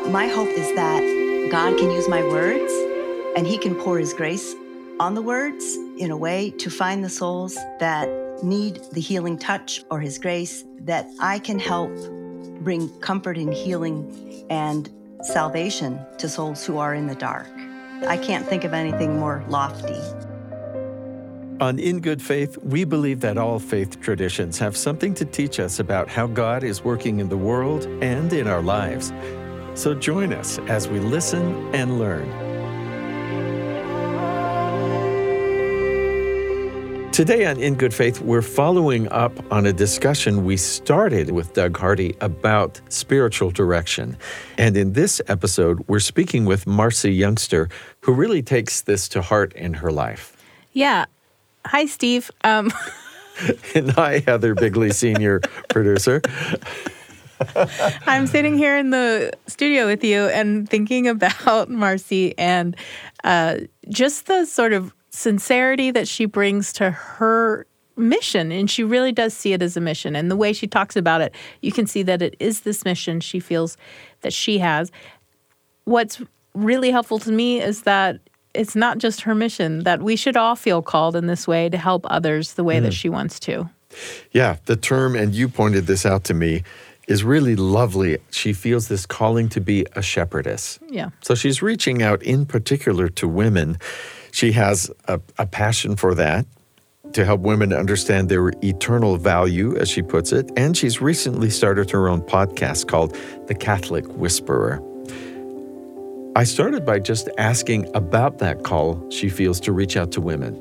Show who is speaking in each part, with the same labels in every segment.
Speaker 1: My hope is that God can use my words and He can pour His grace on the words in a way to find the souls that need the healing touch or His grace, that I can help bring comfort and healing and salvation to souls who are in the dark. I can't think of anything more lofty.
Speaker 2: On In Good Faith, we believe that all faith traditions have something to teach us about how God is working in the world and in our lives. So join us as we listen and learn. Today on In Good Faith, we're following up on a discussion we started with Doug Hardy about spiritual direction. And in this episode, we're speaking with Marcy Youngster, who really takes this to heart in her life.
Speaker 3: Yeah. Hi, Steve.
Speaker 2: And hi, Heather Bigley, senior producer.
Speaker 3: I'm sitting here in the studio with you and thinking about Marcy and just the sort of sincerity that she brings to her mission. And she really does see it as a mission. And the way she talks about it, you can see that it is this mission she feels that she has. What's really helpful to me is that it's not just her mission, that we should all feel called in this way to help others the way that she wants to.
Speaker 2: Yeah, the term, and you pointed this out to me, is really lovely. She feels this calling to be a shepherdess.
Speaker 3: Yeah.
Speaker 2: So she's reaching out in particular to women. She has a passion for that, to help women understand their eternal value, as she puts it. And she's recently started her own podcast called The Catholic Whisperer. I started by just asking about that call she feels to reach out to women.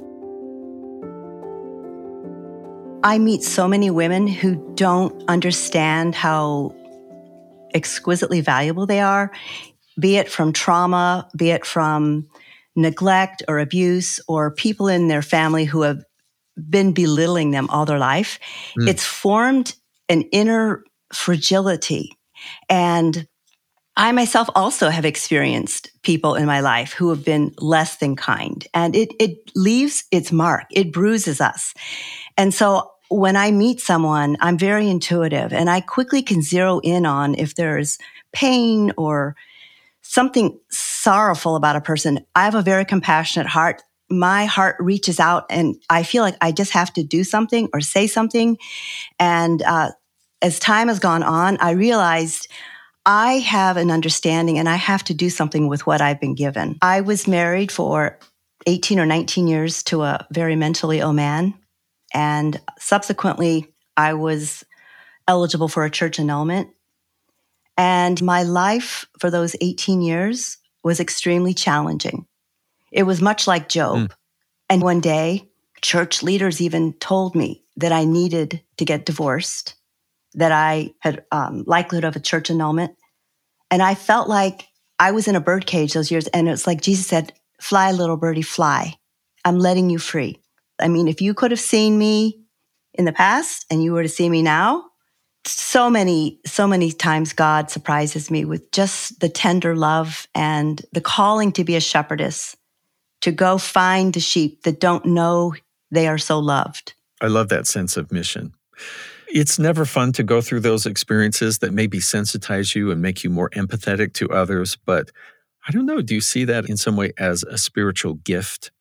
Speaker 1: I meet so many women who don't understand how exquisitely valuable they are, be it from trauma, be it from neglect or abuse, or people in their family who have been belittling them all their life. It's formed an inner fragility. And I myself also have experienced people in my life who have been less than kind, and it leaves its mark. It bruises us. And so when I meet someone, I'm very intuitive, and I quickly can zero in on if there's pain or something sorrowful about a person. I have a very compassionate heart. My heart reaches out, and I feel like I just have to do something or say something. And as time has gone on, I realized I have an understanding and I have to do something with what I've been given. I was married for 18 or 19 years to a very mentally ill man. And subsequently, I was eligible for a church annulment. And my life for those 18 years was extremely challenging. It was much like Job. And one day, church leaders even told me that I needed to get divorced, that I had likelihood of a church annulment. And I felt like I was in a birdcage those years. And it's like Jesus said, "Fly, little birdie, fly. I'm letting you free." I mean, if you could have seen me in the past and you were to see me now, so many times God surprises me with just the tender love and the calling to be a shepherdess, to go find the sheep that don't know they are so loved.
Speaker 2: I love that sense of mission. It's never fun to go through those experiences that maybe sensitize you and make you more empathetic to others, but I don't know, do you see that in some way as a spiritual gift?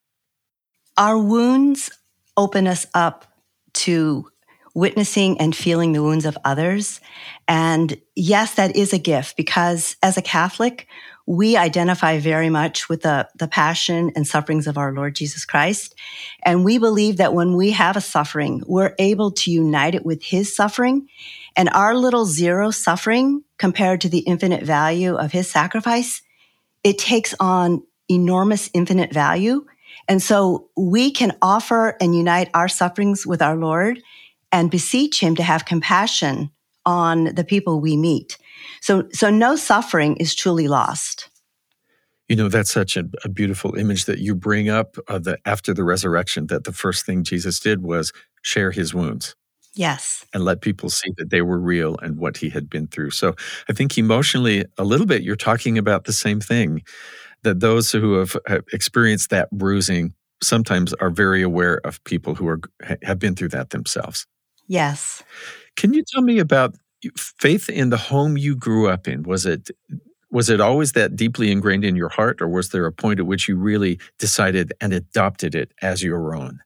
Speaker 1: Our wounds open us up to witnessing and feeling the wounds of others. And yes, that is a gift, because as a Catholic, we identify very much with the passion and sufferings of our Lord Jesus Christ. And we believe that when we have a suffering, we're able to unite it with His suffering. And our little zero suffering, compared to the infinite value of His sacrifice, it takes on enormous infinite value. And so we can offer and unite our sufferings with our Lord and beseech Him to have compassion on the people we meet. So no suffering is truly lost.
Speaker 2: You know, that's such a beautiful image that you bring up after the resurrection, that the first thing Jesus did was share His wounds.
Speaker 1: Yes.
Speaker 2: And let people see that they were real and what He had been through. So I think emotionally, a little bit, you're talking about the same thing, that those who have experienced that bruising sometimes are very aware of people who have been through that themselves.
Speaker 1: Yes.
Speaker 2: Can you tell me about faith in the home you grew up in? Was it Was it always that deeply ingrained in your heart, or was there a point at which you really decided and adopted it as your own?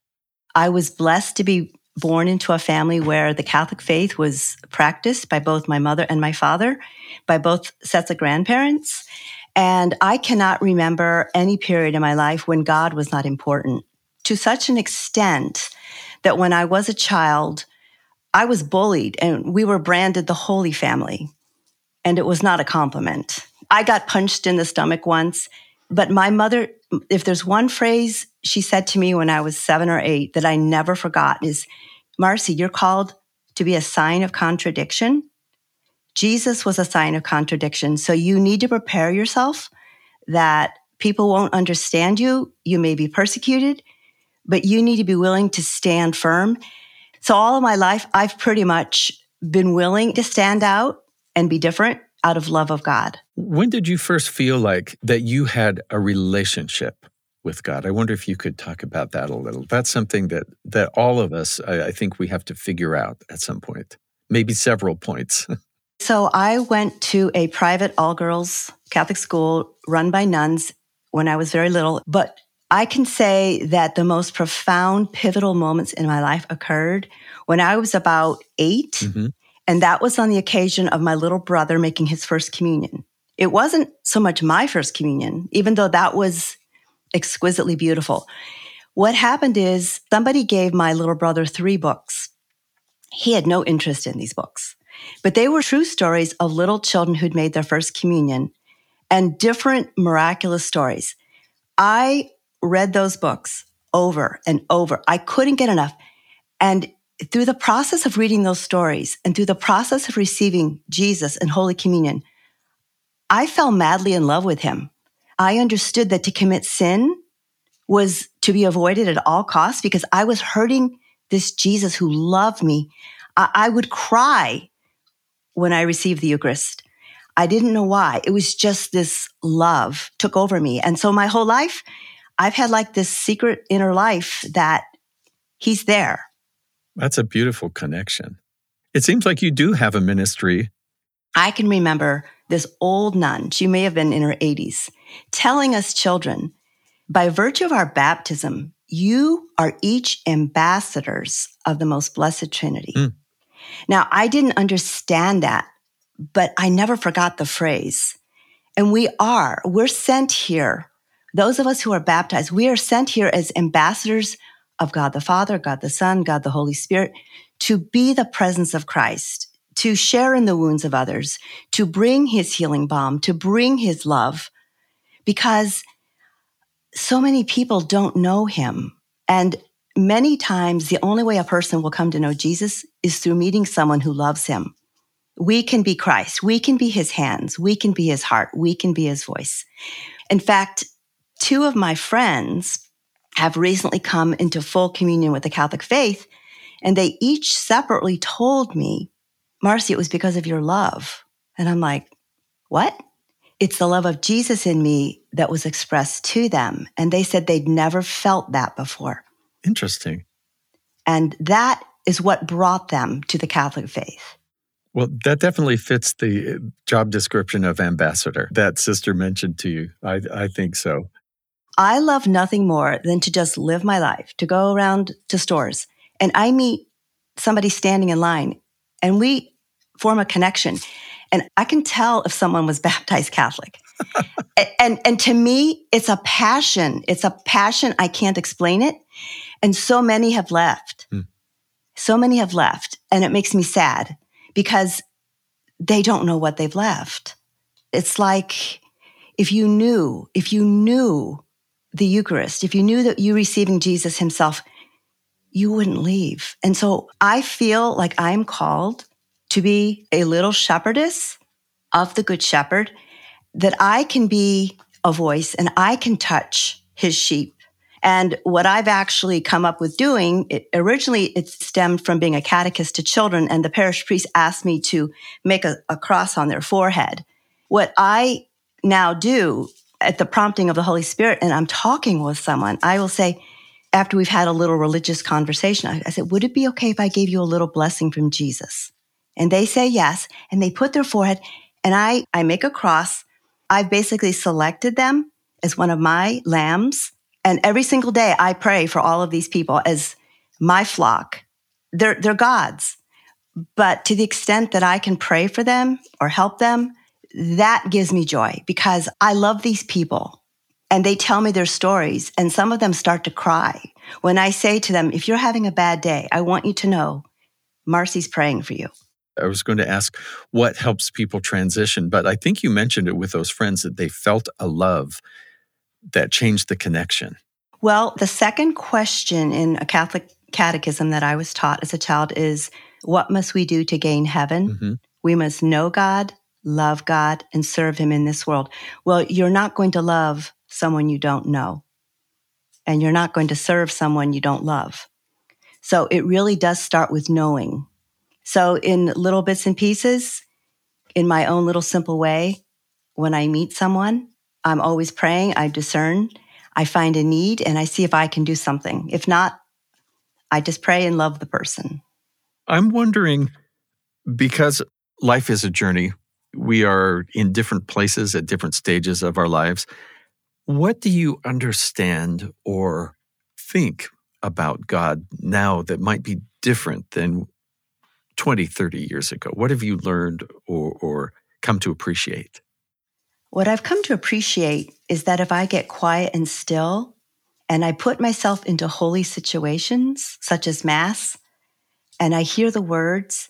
Speaker 1: I was blessed to be born into a family where the Catholic faith was practiced by both my mother and my father, by both sets of grandparents. And I cannot remember any period in my life when God was not important, to such an extent that when I was a child, I was bullied and we were branded the Holy Family. And it was not a compliment. I got punched in the stomach once, but my mother, if there's one phrase she said to me when I was 7 or 8 that I never forgot is, Marcy, you're called to be a sign of contradiction. Jesus was a sign of contradiction. So you need to prepare yourself that people won't understand you. You may be persecuted, but you need to be willing to stand firm. So all of my life, I've pretty much been willing to stand out and be different out of love of God.
Speaker 2: When did you first feel like that you had a relationship with God? I wonder if you could talk about that a little. That's something that all of us, I think we have to figure out at some point, maybe several points.
Speaker 1: So I went to a private all-girls Catholic school run by nuns when I was very little, but I can say that the most profound, pivotal moments in my life occurred when I was about 8, mm-hmm. and that was on the occasion of my little brother making his first communion. It wasn't so much my first communion, even though that was exquisitely beautiful. What happened is somebody gave my little brother 3 books. He had no interest in these books, but they were true stories of little children who'd made their first communion and different miraculous stories. I read those books over and over. I couldn't get enough. And through the process of reading those stories and through the process of receiving Jesus and Holy Communion, I fell madly in love with him. I understood that to commit sin was to be avoided at all costs because I was hurting this Jesus who loved me. I would cry when I received the Eucharist. I didn't know why. It was just this love took over me. And so my whole life, I've had like this secret inner life that he's there.
Speaker 2: That's a beautiful connection. It seems like you do have a ministry.
Speaker 1: I can remember this old nun, she may have been in her 80s, telling us children, by virtue of our baptism, you are each ambassadors of the most blessed Trinity. Mm. Now, I didn't understand that, but I never forgot the phrase. And we're sent here. Those of us who are baptized, we are sent here as ambassadors of God the Father, God the Son, God the Holy Spirit, to be the presence of Christ, to share in the wounds of others, to bring his healing balm, to bring his love, because so many people don't know him. And many times the only way a person will come to know Jesus is through meeting someone who loves him. We can be Christ. We can be his hands. We can be his heart. We can be his voice. In fact, 2 of my friends have recently come into full communion with the Catholic faith, and they each separately told me, Marcy, it was because of your love. And I'm like, what? It's the love of Jesus in me that was expressed to them. And they said they'd never felt that before.
Speaker 2: Interesting.
Speaker 1: And that is what brought them to the Catholic faith.
Speaker 2: Well, that definitely fits the job description of ambassador that sister mentioned to you. I think so.
Speaker 1: I love nothing more than to just live my life, to go around to stores, and I meet somebody standing in line, and we form a connection. And I can tell if someone was baptized Catholic. and to me, it's a passion. It's a passion. I can't explain it. And so many have left. So many have left. And it makes me sad because they don't know what they've left. It's like if you knew the Eucharist, if you knew that you receiving Jesus himself, you wouldn't leave. And so I feel like I'm called to be a little shepherdess of the Good Shepherd, that I can be a voice and I can touch his sheep. And what I've actually come up with doing, originally it stemmed from being a catechist to children, and the parish priest asked me to make a cross on their forehead. What I now do at the prompting of the Holy Spirit, and I'm talking with someone, I will say, after we've had a little religious conversation, I said, would it be okay if I gave you a little blessing from Jesus? And they say yes, and they put their forehead, and I make a cross. I've basically selected them as one of my lambs. And every single day I pray for all of these people as my flock. They're God's. But to the extent that I can pray for them or help them, that gives me joy because I love these people and they tell me their stories and some of them start to cry. When I say to them, if you're having a bad day, I want you to know Marcy's praying for you.
Speaker 2: I was going to ask what helps people transition, but I think you mentioned it with those friends that they felt a love that changed the connection.
Speaker 1: Well, the second question in a Catholic catechism that I was taught as a child is, what must we do to gain heaven?
Speaker 2: Mm-hmm.
Speaker 1: We must know God, love God, and serve him in this world. Well, you're not going to love someone you don't know, and you're not going to serve someone you don't love. So it really does start with knowing. So in little bits and pieces, in my own little simple way, when I meet someone, I'm always praying, I discern, I find a need, and I see if I can do something. If not, I just pray and love the person.
Speaker 2: I'm wondering, because life is a journey, we are in different places at different stages of our lives. What do you understand or think about God now that might be different than 20, 30 years ago? What have you learned or come to appreciate?
Speaker 1: What I've come to appreciate is that if I get quiet and still, and I put myself into holy situations, such as Mass, and I hear the words,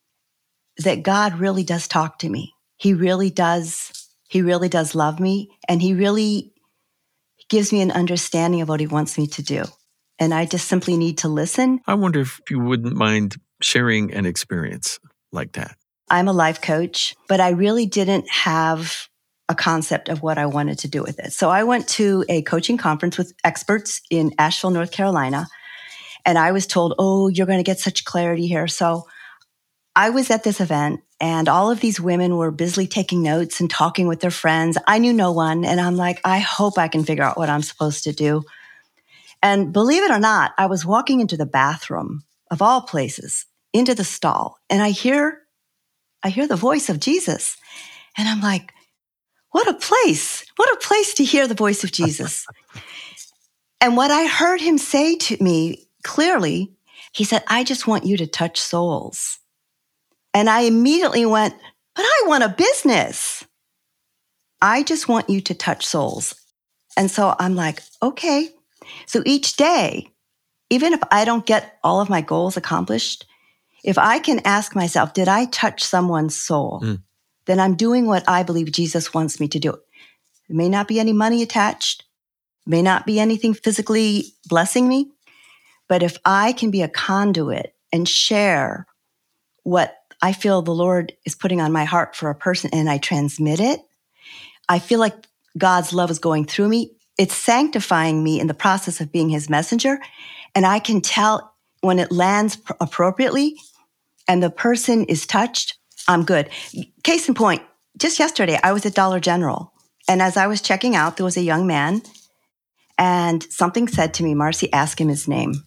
Speaker 1: that God really does talk to me. He really does love me, and he really gives me an understanding of what he wants me to do. And I just simply need to listen.
Speaker 2: I wonder if you wouldn't mind sharing an experience like that.
Speaker 1: I'm a life coach, but I really didn't have a concept of what I wanted to do with it. So I went to a coaching conference with experts in Asheville, North Carolina, and I was told, oh, you're going to get such clarity here. So I was at this event, and all of these women were busily taking notes and talking with their friends. I knew no one, and I'm like, I hope I can figure out what I'm supposed to do. And believe it or not, I was walking into the bathroom, of all places, into the stall, and I hear the voice of Jesus. And I'm like, what a place to hear the voice of Jesus. And what I heard him say to me clearly, he said, I just want you to touch souls. And I immediately went, but I want a business. I just want you to touch souls. And so I'm like, okay. So each day, even if I don't get all of my goals accomplished, if I can ask myself, did I touch someone's soul? Then I'm doing what I believe Jesus wants me to do. There may not be any money attached, may not be anything physically blessing me, but if I can be a conduit and share what I feel the Lord is putting on my heart for a person and I transmit it, I feel like God's love is going through me. It's sanctifying me in the process of being his messenger. And I can tell when it lands appropriately and the person is touched, I'm good. Case in point, just yesterday, I was at Dollar General. And as I was checking out, there was a young man and something said to me, Marcy, ask him his name.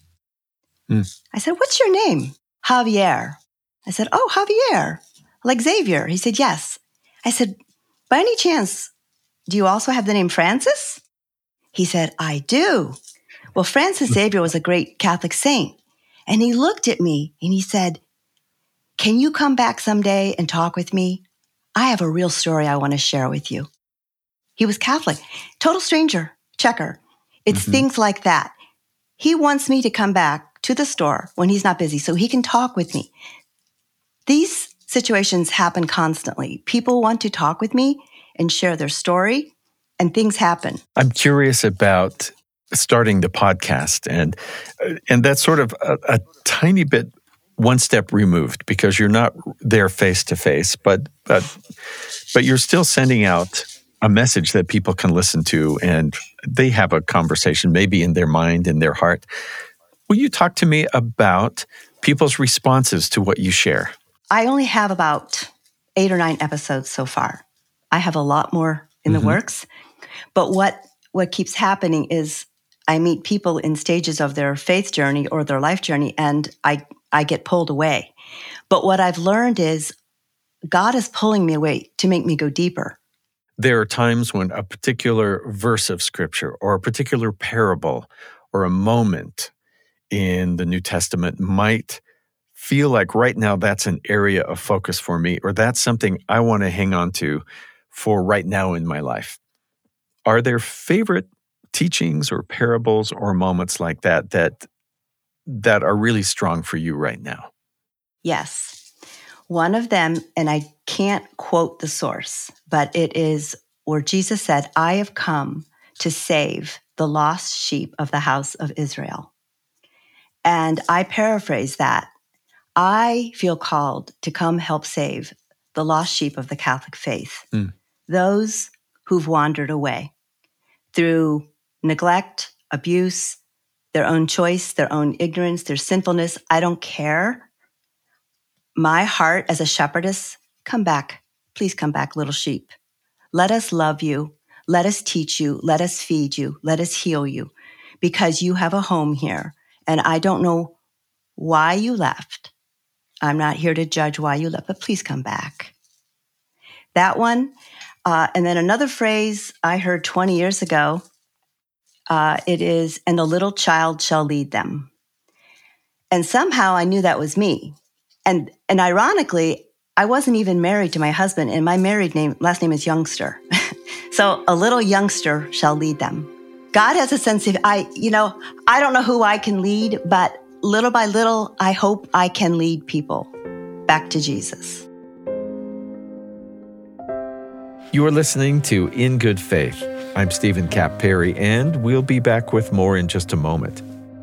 Speaker 1: I said, what's your name? Javier. I said, oh, Javier, like Xavier. He said, yes. I said, by any chance, do you also have the name Francis? He said, I do. Well, Francis Xavier was a great Catholic saint. And he looked at me and he said, can you come back someday and talk with me? I have a real story I want to share with you. He was Catholic, total stranger, checker. It's things like that. He wants me to come back to the store when he's not busy so he can talk with me. These situations happen constantly. People want to talk with me and share their story, and things happen.
Speaker 2: I'm curious about starting the podcast, and that's sort of a tiny bit one step removed because you're not there face to face, but you're still sending out a message that people can listen to, and they have a conversation maybe in their mind, in their heart. Will you talk to me about people's responses to what you share?
Speaker 1: I only have about 8 or 9 episodes so far. I have a lot more in the works. But what keeps happening is I meet people in stages of their faith journey or their life journey, and I get pulled away. But what I've learned is God is pulling me away to make me go deeper.
Speaker 2: There are times when a particular verse of Scripture or a particular parable or a moment in the New Testament might feel like right now that's an area of focus for me, or that's something I want to hang on to for right now in my life. Are there favorite teachings or parables or moments like that are really strong for you right now?
Speaker 1: Yes. One of them, and I can't quote the source, but it is where Jesus said, I have come to save the lost sheep of the house of Israel. And I paraphrase that. I feel called to come help save the lost sheep of the Catholic faith, those who've wandered away through neglect, abuse, their own choice, their own ignorance, their sinfulness. I don't care. My heart as a shepherdess, come back. Please come back, little sheep. Let us love you. Let us teach you. Let us feed you. Let us heal you, because you have a home here. And I don't know why you left. I'm not here to judge why you left, but please come back. That one. And then another phrase I heard 20 years ago, it is, and the little child shall lead them. And somehow I knew that was me. And ironically, I wasn't even married to my husband, and my last name is Youngster. So a little youngster shall lead them. God has a sense of, I don't know who I can lead, but little by little, I hope I can lead people back to Jesus.
Speaker 2: You are listening to In Good Faith. I'm Stephen Kapp Perry, and we'll be back with more in just a moment.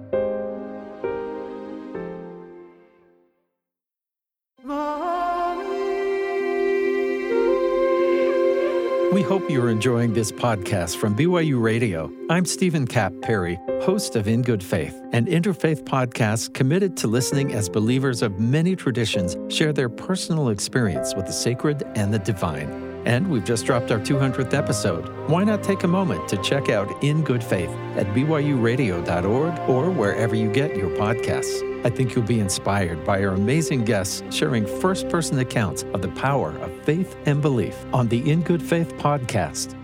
Speaker 2: We hope you're enjoying this podcast from BYU Radio. I'm Stephen Kapp Perry, host of In Good Faith, an interfaith podcast committed to listening as believers of many traditions share their personal experience with the sacred and the divine. And we've just dropped our 200th episode. Why not take a moment to check out In Good Faith at byuradio.org or wherever you get your podcasts. I think you'll be inspired by our amazing guests sharing first-person accounts of the power of faith and belief on the In Good Faith podcast.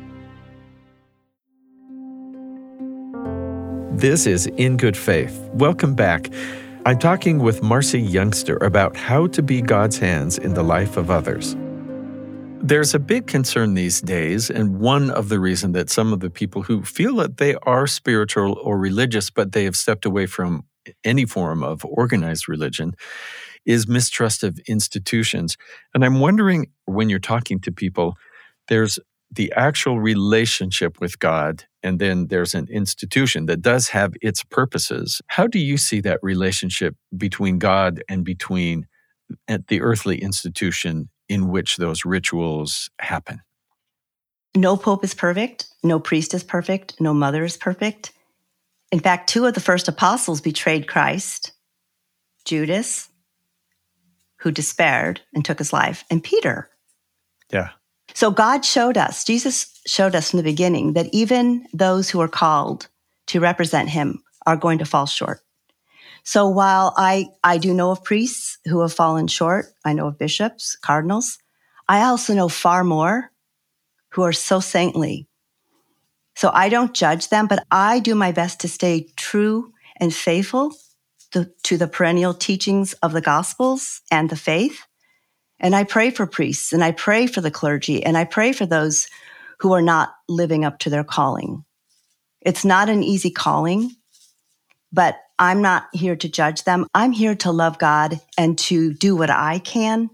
Speaker 2: This is In Good Faith. Welcome back. I'm talking with Marcy Youngster about how to be God's hands in the life of others. There's a big concern these days, and one of the reasons that some of the people who feel that they are spiritual or religious, but they have stepped away from any form of organized religion, is mistrust of institutions. And I'm wondering, when you're talking to people, there's the actual relationship with God, and then there's an institution that does have its purposes. How do you see that relationship between God and between the earthly institution in which those rituals happen?
Speaker 1: No pope is perfect. No priest is perfect. No mother is perfect. In fact, 2 of the first apostles betrayed Christ: Judas, who despaired and took his life, and Peter.
Speaker 2: Yeah.
Speaker 1: So Jesus showed us from the beginning that even those who are called to represent him are going to fall short. So while I do know of priests who have fallen short, I know of bishops, cardinals, I also know far more who are so saintly. So I don't judge them, but I do my best to stay true and faithful to the perennial teachings of the Gospels and the faith. And I pray for priests, and I pray for the clergy, and I pray for those who are not living up to their calling. It's not an easy calling, but I'm not here to judge them. I'm here to love God and to do what I can.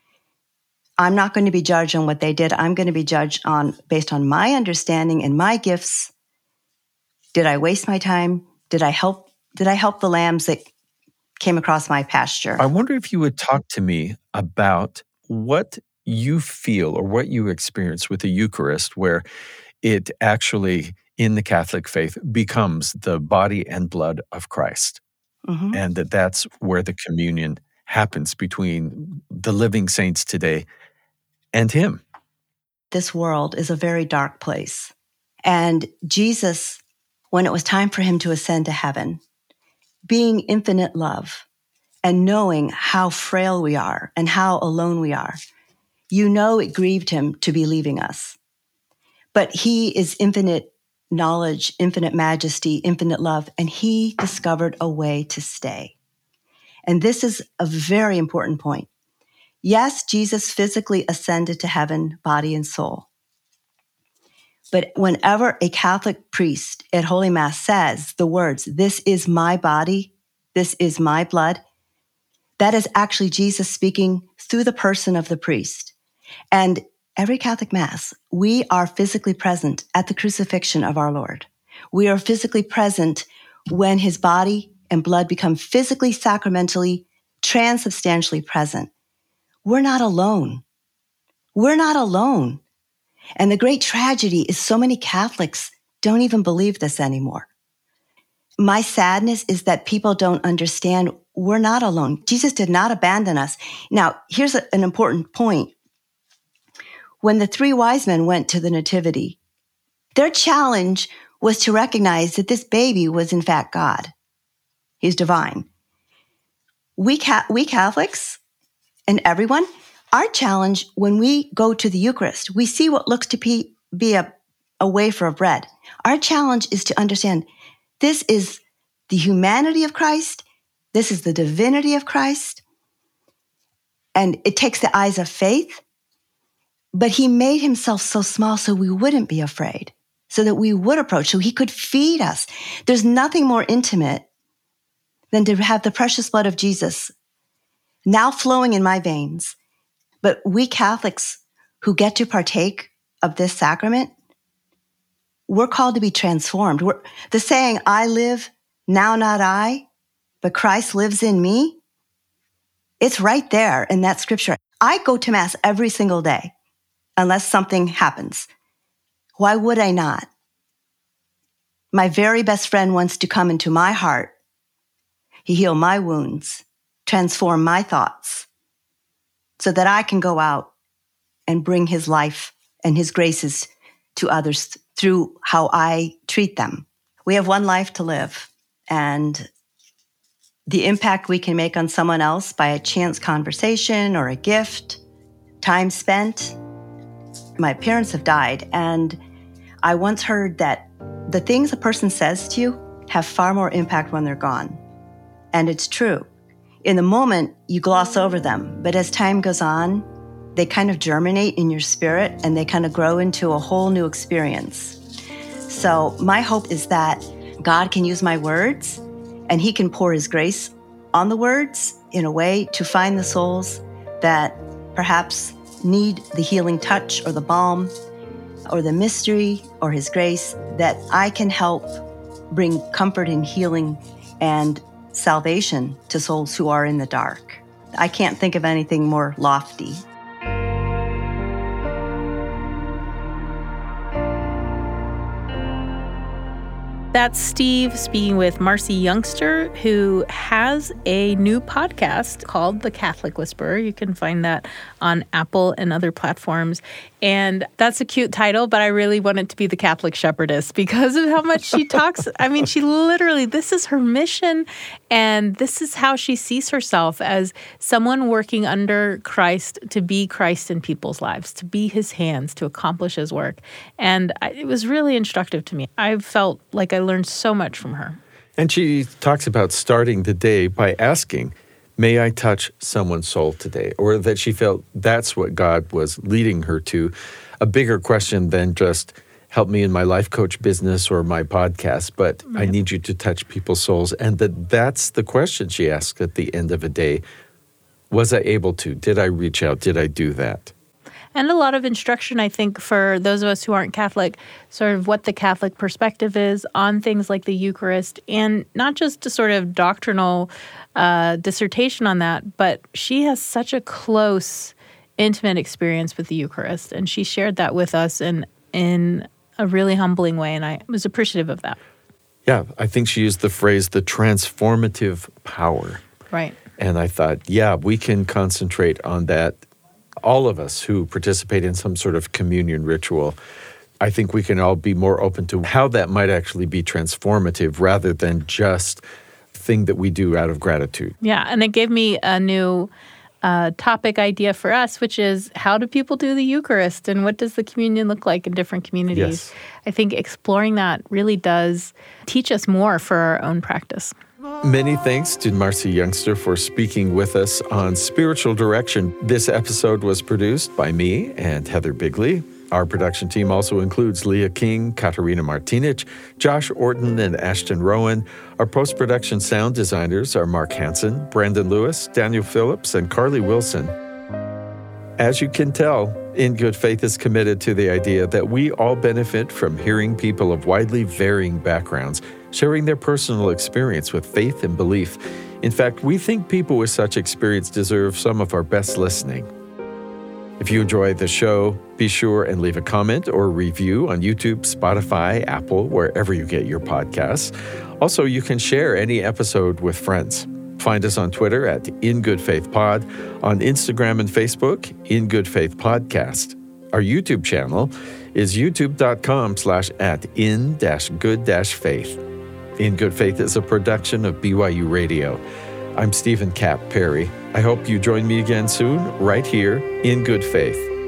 Speaker 1: I'm not going to be judged on what they did. I'm going to be judged based on my understanding and my gifts. Did I waste my time? Did I help the lambs that came across my pasture?
Speaker 2: I wonder if you would talk to me about what you feel or what you experience with the Eucharist, where it actually, in the Catholic faith, becomes the body and blood of Christ. Mm-hmm. And that's where the communion happens between the living saints today and him.
Speaker 1: This world is a very dark place. And Jesus, when it was time for him to ascend to heaven, being infinite love and knowing how frail we are and how alone we are, you know it grieved him to be leaving us. But he is infinite knowledge, infinite majesty, infinite love, and he discovered a way to stay. And this is a very important point. Yes, Jesus physically ascended to heaven, body and soul. But whenever a Catholic priest at Holy Mass says the words, "This is my body, this is my blood," that is actually Jesus speaking through the person of the priest. And every Catholic Mass, we are physically present at the crucifixion of our Lord. We are physically present when his body and blood become physically, sacramentally, transubstantially present. We're not alone. We're not alone. And the great tragedy is so many Catholics don't even believe this anymore. My sadness is that people don't understand we're not alone. Jesus did not abandon us. Now, here's an important point. When the three wise men went to the Nativity, their challenge was to recognize that this baby was in fact God. He's divine. We Catholics and everyone, our challenge when we go to the Eucharist, we see what looks to be a wafer of bread. Our challenge is to understand this is the humanity of Christ. This is the divinity of Christ. And it takes the eyes of faith. But he made himself so small so we wouldn't be afraid, so that we would approach, so he could feed us. There's nothing more intimate than to have the precious blood of Jesus now flowing in my veins. But we Catholics who get to partake of this sacrament, we're called to be transformed. The saying, "I live, now not I, but Christ lives in me," it's right there in that scripture. I go to Mass every single day. Unless something happens. Why would I not? My very best friend wants to come into my heart. He heal my wounds, transform my thoughts, so that I can go out and bring his life and his graces to others through how I treat them. We have one life to live, and the impact we can make on someone else by a chance conversation or a gift, time spent. My parents have died, and I once heard that the things a person says to you have far more impact when they're gone. And it's true. In the moment, you gloss over them, but as time goes on, they kind of germinate in your spirit and they kind of grow into a whole new experience. So my hope is that God can use my words and he can pour his grace on the words in a way to find the souls that perhaps need the healing touch or the balm or the mystery or his grace, that I can help bring comfort and healing and salvation to souls who are in the dark. I can't think of anything more lofty.
Speaker 3: That's Steve speaking with Marcy Youngster, who has a new podcast called The Catholic Whisperer. You can find that on Apple and other platforms. And that's a cute title, but I really want it to be The Catholic Shepherdess because of how much she talks. I mean, she literally, this is her mission, and this is how she sees herself as someone working under Christ to be Christ in people's lives, to be his hands, to accomplish his work. And it was really instructive to me. I felt like I learned so much from her.
Speaker 2: And she talks about starting the day by asking, may I touch someone's soul today? Or that she felt that's what God was leading her to. A bigger question than just help me in my life coach business or my podcast, but right. I need you to touch people's souls. And that's the question she asked at the end of a day. Was I able to? Did I reach out? Did I do that?
Speaker 3: And a lot of instruction, I think, for those of us who aren't Catholic, sort of what the Catholic perspective is on things like the Eucharist, and not just a sort of doctrinal dissertation on that, but she has such a close, intimate experience with the Eucharist, and she shared that with us in a really humbling way, and I was appreciative of that.
Speaker 2: Yeah, I think she used the phrase, the transformative power.
Speaker 3: Right.
Speaker 2: And I thought, yeah, we can concentrate on that. All of us who participate in some sort of communion ritual, I think we can all be more open to how that might actually be transformative rather than just thing that we do out of gratitude.
Speaker 3: Yeah, and it gave me a new topic idea for us, which is how do people do the Eucharist and what does the communion look like in different communities?
Speaker 2: Yes.
Speaker 3: I think exploring that really does teach us more for our own practice.
Speaker 2: Many thanks to Marcy Youngster for speaking with us on Spiritual Direction. This episode was produced by me and Heather Bigley. Our production team also includes Leah King, Katarina Martinic, Josh Orton, and Ashton Rowan. Our post-production sound designers are Mark Hansen, Brandon Lewis, Daniel Phillips, and Carly Wilson. As you can tell, In Good Faith is committed to the idea that we all benefit from hearing people of widely varying backgrounds sharing their personal experience with faith and belief. In fact, we think people with such experience deserve some of our best listening. If you enjoy the show, be sure and leave a comment or review on YouTube, Spotify, Apple, wherever you get your podcasts. Also, you can share any episode with friends. Find us on Twitter at In Good Faith Pod, on Instagram and Facebook, In Good Faith Podcast. Our YouTube channel is youtube.com/@in-good-faith. In Good Faith is a production of BYU Radio. I'm Stephen Cap Perry. I hope you join me again soon, right here in Good Faith.